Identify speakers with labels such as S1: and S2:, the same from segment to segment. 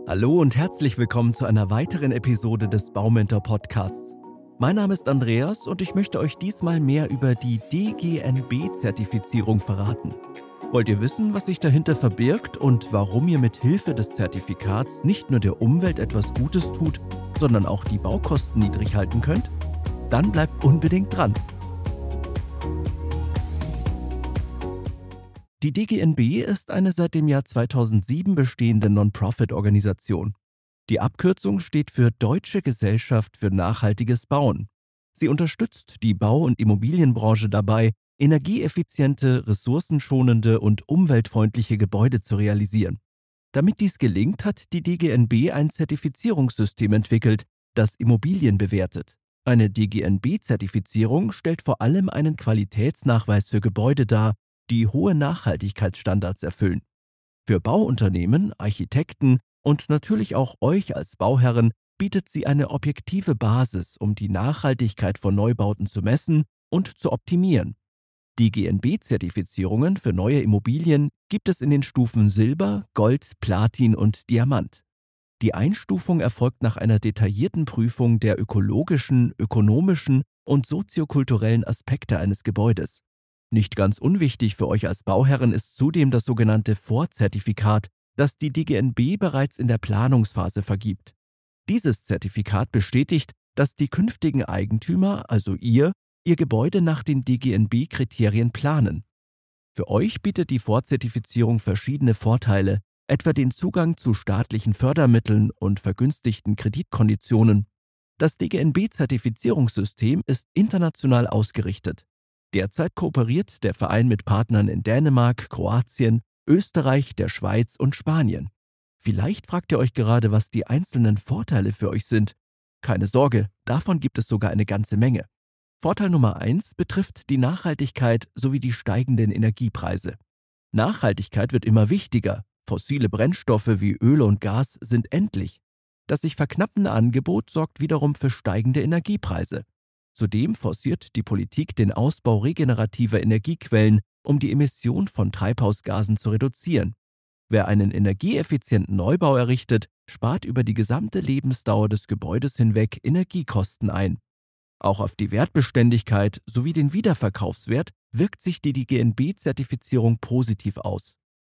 S1: Hallo und herzlich willkommen zu einer weiteren Episode des Baumentor Podcasts. Mein Name ist Andreas und ich möchte euch diesmal mehr über die DGNB-Zertifizierung verraten. Wollt ihr wissen, was sich dahinter verbirgt und warum ihr mit Hilfe des Zertifikats nicht nur der Umwelt etwas Gutes tut, sondern auch die Baukosten niedrig halten könnt? Dann bleibt unbedingt dran. Die DGNB ist eine seit dem Jahr 2007 bestehende Non-Profit-Organisation. Die Abkürzung steht für Deutsche Gesellschaft für nachhaltiges Bauen. Sie unterstützt die Bau- und Immobilienbranche dabei, energieeffiziente, ressourcenschonende und umweltfreundliche Gebäude zu realisieren. Damit dies gelingt, hat die DGNB ein Zertifizierungssystem entwickelt, das Immobilien bewertet. Eine DGNB-Zertifizierung stellt vor allem einen Qualitätsnachweis für Gebäude dar, die hohe Nachhaltigkeitsstandards erfüllen. Für Bauunternehmen, Architekten und natürlich auch euch als Bauherren bietet sie eine objektive Basis, um die Nachhaltigkeit von Neubauten zu messen und zu optimieren. Die DGNB-Zertifizierungen für neue Immobilien gibt es in den Stufen Silber, Gold, Platin und Diamant. Die Einstufung erfolgt nach einer detaillierten Prüfung der ökologischen, ökonomischen und soziokulturellen Aspekte eines Gebäudes. Nicht ganz unwichtig für euch als Bauherren ist zudem das sogenannte Vorzertifikat, das die DGNB bereits in der Planungsphase vergibt. Dieses Zertifikat bestätigt, dass die künftigen Eigentümer, also ihr Gebäude nach den DGNB-Kriterien planen. Für euch bietet die Vorzertifizierung verschiedene Vorteile, etwa den Zugang zu staatlichen Fördermitteln und vergünstigten Kreditkonditionen. Das DGNB-Zertifizierungssystem ist international ausgerichtet. Derzeit kooperiert der Verein mit Partnern in Dänemark, Kroatien, Österreich, der Schweiz und Spanien. Vielleicht fragt ihr euch gerade, was die einzelnen Vorteile für euch sind. Keine Sorge, davon gibt es sogar eine ganze Menge. Vorteil Nummer 1 betrifft die Nachhaltigkeit sowie die steigenden Energiepreise. Nachhaltigkeit wird immer wichtiger. Fossile Brennstoffe wie Öl und Gas sind endlich. Das sich verknappende Angebot sorgt wiederum für steigende Energiepreise. Zudem forciert die Politik den Ausbau regenerativer Energiequellen, um die Emission von Treibhausgasen zu reduzieren. Wer einen energieeffizienten Neubau errichtet, spart über die gesamte Lebensdauer des Gebäudes hinweg Energiekosten ein. Auch auf die Wertbeständigkeit sowie den Wiederverkaufswert wirkt sich die DGNB-Zertifizierung positiv aus.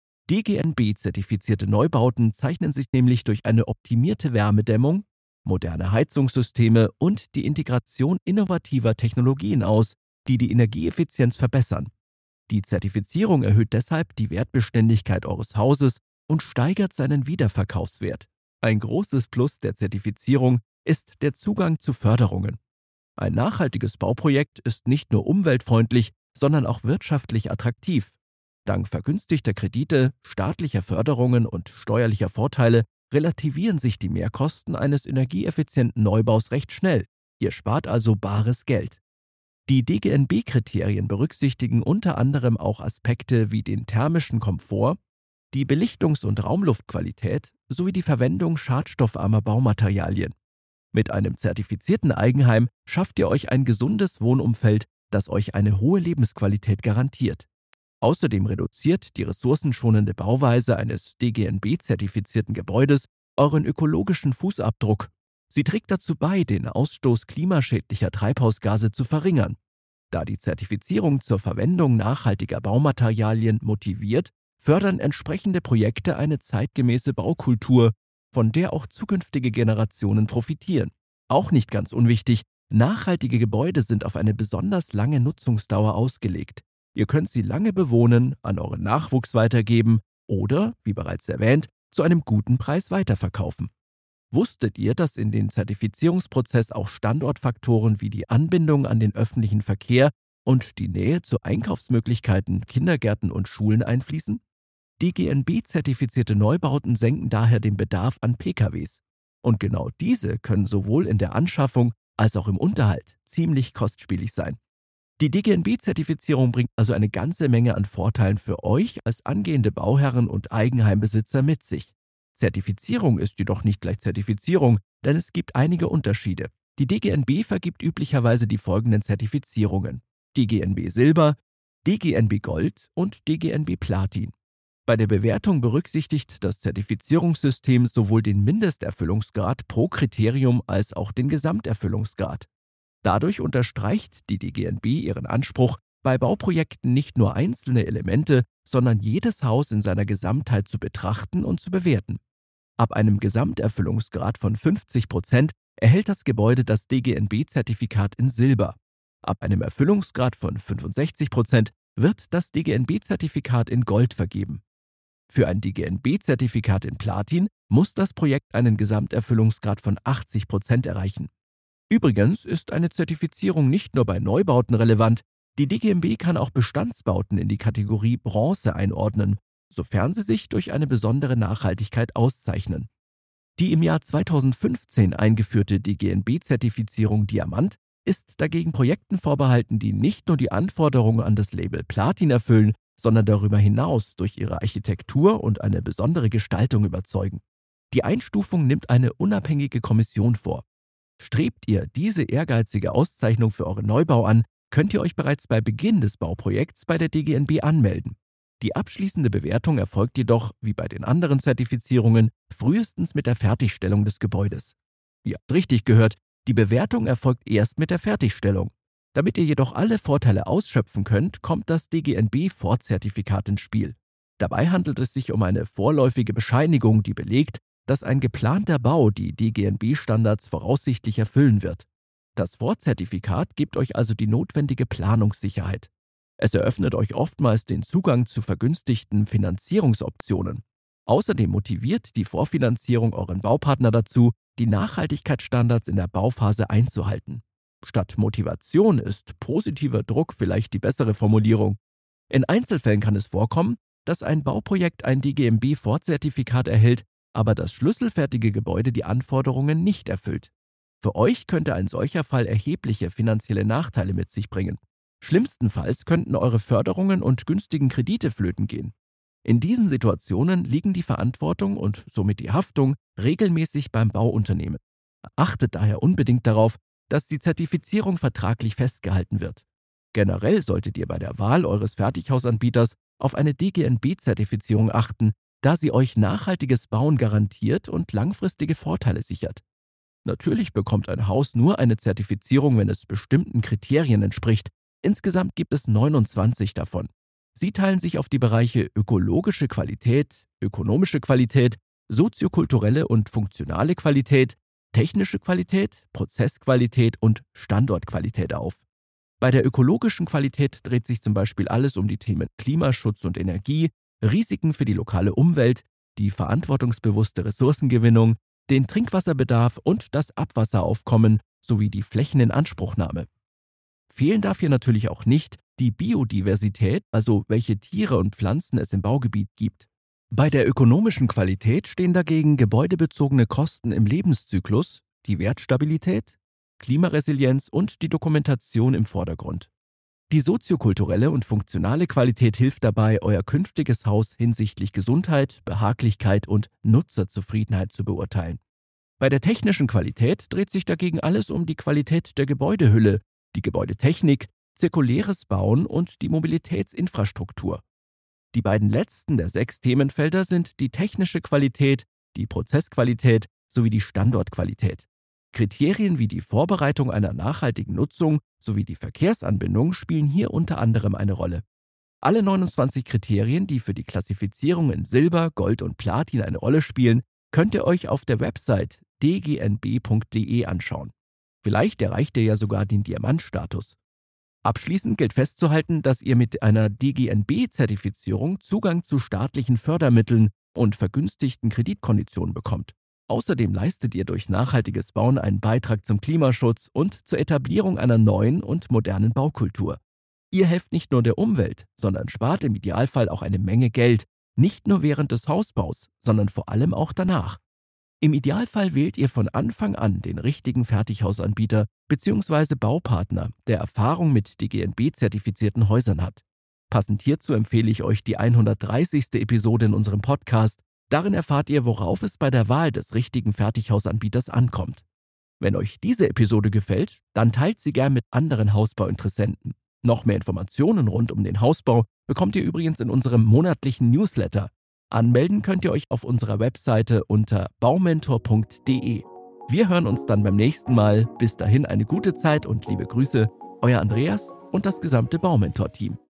S1: DGNB-zertifizierte Neubauten zeichnen sich nämlich durch eine optimierte Wärmedämmung, moderne Heizungssysteme und die Integration innovativer Technologien aus, die die Energieeffizienz verbessern. Die Zertifizierung erhöht deshalb die Wertbeständigkeit eures Hauses und steigert seinen Wiederverkaufswert. Ein großes Plus der Zertifizierung ist der Zugang zu Förderungen. Ein nachhaltiges Bauprojekt ist nicht nur umweltfreundlich, sondern auch wirtschaftlich attraktiv. Dank vergünstigter Kredite, staatlicher Förderungen und steuerlicher Vorteile relativieren sich die Mehrkosten eines energieeffizienten Neubaus recht schnell. Ihr spart also bares Geld. Die DGNB-Kriterien berücksichtigen unter anderem auch Aspekte wie den thermischen Komfort, die Belichtungs- und Raumluftqualität sowie die Verwendung schadstoffarmer Baumaterialien. Mit einem zertifizierten Eigenheim schafft ihr euch ein gesundes Wohnumfeld, das euch eine hohe Lebensqualität garantiert. Außerdem reduziert die ressourcenschonende Bauweise eines DGNB-zertifizierten Gebäudes euren ökologischen Fußabdruck. Sie trägt dazu bei, den Ausstoß klimaschädlicher Treibhausgase zu verringern. Da die Zertifizierung zur Verwendung nachhaltiger Baumaterialien motiviert, fördern entsprechende Projekte eine zeitgemäße Baukultur, von der auch zukünftige Generationen profitieren. Auch nicht ganz unwichtig, nachhaltige Gebäude sind auf eine besonders lange Nutzungsdauer ausgelegt. Ihr könnt sie lange bewohnen, an euren Nachwuchs weitergeben oder, wie bereits erwähnt, zu einem guten Preis weiterverkaufen. Wusstet ihr, dass in den Zertifizierungsprozess auch Standortfaktoren wie die Anbindung an den öffentlichen Verkehr und die Nähe zu Einkaufsmöglichkeiten, Kindergärten und Schulen einfließen? DGNB-zertifizierte Neubauten senken daher den Bedarf an PKWs. Und genau diese können sowohl in der Anschaffung als auch im Unterhalt ziemlich kostspielig sein. Die DGNB-Zertifizierung bringt also eine ganze Menge an Vorteilen für euch als angehende Bauherren und Eigenheimbesitzer mit sich. Zertifizierung ist jedoch nicht gleich Zertifizierung, denn es gibt einige Unterschiede. Die DGNB vergibt üblicherweise die folgenden Zertifizierungen: DGNB Silber, DGNB Gold und DGNB Platin. Bei der Bewertung berücksichtigt das Zertifizierungssystem sowohl den Mindesterfüllungsgrad pro Kriterium als auch den Gesamterfüllungsgrad. Dadurch unterstreicht die DGNB ihren Anspruch, bei Bauprojekten nicht nur einzelne Elemente, sondern jedes Haus in seiner Gesamtheit zu betrachten und zu bewerten. Ab einem Gesamterfüllungsgrad von 50% erhält das Gebäude das DGNB-Zertifikat in Silber. Ab einem Erfüllungsgrad von 65% wird das DGNB-Zertifikat in Gold vergeben. Für ein DGNB-Zertifikat in Platin muss das Projekt einen Gesamterfüllungsgrad von 80% erreichen. Übrigens ist eine Zertifizierung nicht nur bei Neubauten relevant, die DGNB kann auch Bestandsbauten in die Kategorie Bronze einordnen, sofern sie sich durch eine besondere Nachhaltigkeit auszeichnen. Die im Jahr 2015 eingeführte DGNB-Zertifizierung Diamant ist dagegen Projekten vorbehalten, die nicht nur die Anforderungen an das Label Platin erfüllen, sondern darüber hinaus durch ihre Architektur und eine besondere Gestaltung überzeugen. Die Einstufung nimmt eine unabhängige Kommission vor. Strebt ihr diese ehrgeizige Auszeichnung für euren Neubau an, könnt ihr euch bereits bei Beginn des Bauprojekts bei der DGNB anmelden. Die abschließende Bewertung erfolgt jedoch, wie bei den anderen Zertifizierungen, frühestens mit der Fertigstellung des Gebäudes. Ihr habt richtig gehört, die Bewertung erfolgt erst mit der Fertigstellung. Damit ihr jedoch alle Vorteile ausschöpfen könnt, kommt das DGNB-Vorzertifikat ins Spiel. Dabei handelt es sich um eine vorläufige Bescheinigung, die belegt, dass ein geplanter Bau die DGNB-Standards voraussichtlich erfüllen wird. Das Vorzertifikat gibt euch also die notwendige Planungssicherheit. Es eröffnet euch oftmals den Zugang zu vergünstigten Finanzierungsoptionen. Außerdem motiviert die Vorfinanzierung euren Baupartner dazu, die Nachhaltigkeitsstandards in der Bauphase einzuhalten. Statt Motivation ist positiver Druck vielleicht die bessere Formulierung. In Einzelfällen kann es vorkommen, dass ein Bauprojekt ein DGNB-Vorzertifikat erhält, aber das schlüsselfertige Gebäude die Anforderungen nicht erfüllt. Für euch könnte ein solcher Fall erhebliche finanzielle Nachteile mit sich bringen. Schlimmstenfalls könnten eure Förderungen und günstigen Kredite flöten gehen. In diesen Situationen liegen die Verantwortung und somit die Haftung regelmäßig beim Bauunternehmen. Achtet daher unbedingt darauf, dass die Zertifizierung vertraglich festgehalten wird. Generell solltet ihr bei der Wahl eures Fertighausanbieters auf eine DGNB-Zertifizierung achten, da sie euch nachhaltiges Bauen garantiert und langfristige Vorteile sichert. Natürlich bekommt ein Haus nur eine Zertifizierung, wenn es bestimmten Kriterien entspricht. Insgesamt gibt es 29 davon. Sie teilen sich auf die Bereiche ökologische Qualität, ökonomische Qualität, soziokulturelle und funktionale Qualität, technische Qualität, Prozessqualität und Standortqualität auf. Bei der ökologischen Qualität dreht sich zum Beispiel alles um die Themen Klimaschutz und Energie, Risiken für die lokale Umwelt, die verantwortungsbewusste Ressourcengewinnung, den Trinkwasserbedarf und das Abwasseraufkommen sowie die Flächeninanspruchnahme. Fehlen darf hier natürlich auch nicht die Biodiversität, also welche Tiere und Pflanzen es im Baugebiet gibt. Bei der ökonomischen Qualität stehen dagegen gebäudebezogene Kosten im Lebenszyklus, die Wertstabilität, Klimaresilienz und die Dokumentation im Vordergrund. Die soziokulturelle und funktionale Qualität hilft dabei, euer künftiges Haus hinsichtlich Gesundheit, Behaglichkeit und Nutzerzufriedenheit zu beurteilen. Bei der technischen Qualität dreht sich dagegen alles um die Qualität der Gebäudehülle, die Gebäudetechnik, zirkuläres Bauen und die Mobilitätsinfrastruktur. Die beiden letzten der 6 Themenfelder sind die technische Qualität, die Prozessqualität sowie die Standortqualität. Kriterien wie die Vorbereitung einer nachhaltigen Nutzung sowie die Verkehrsanbindung spielen hier unter anderem eine Rolle. Alle 29 Kriterien, die für die Klassifizierung in Silber, Gold und Platin eine Rolle spielen, könnt ihr euch auf der Website dgnb.de anschauen. Vielleicht erreicht ihr ja sogar den Diamantstatus. Abschließend gilt festzuhalten, dass ihr mit einer DGNB-Zertifizierung Zugang zu staatlichen Fördermitteln und vergünstigten Kreditkonditionen bekommt. Außerdem leistet ihr durch nachhaltiges Bauen einen Beitrag zum Klimaschutz und zur Etablierung einer neuen und modernen Baukultur. Ihr helft nicht nur der Umwelt, sondern spart im Idealfall auch eine Menge Geld, nicht nur während des Hausbaus, sondern vor allem auch danach. Im Idealfall wählt ihr von Anfang an den richtigen Fertighausanbieter bzw. Baupartner, der Erfahrung mit DGNB-zertifizierten Häusern hat. Passend hierzu empfehle ich euch die 130. Episode in unserem Podcast. Darin erfahrt ihr, worauf es bei der Wahl des richtigen Fertighausanbieters ankommt. Wenn euch diese Episode gefällt, dann teilt sie gern mit anderen Hausbauinteressenten. Noch mehr Informationen rund um den Hausbau bekommt ihr übrigens in unserem monatlichen Newsletter. Anmelden könnt ihr euch auf unserer Webseite unter baumentor.de. Wir hören uns dann beim nächsten Mal. Bis dahin eine gute Zeit und liebe Grüße, euer Andreas und das gesamte Baumentor-Team.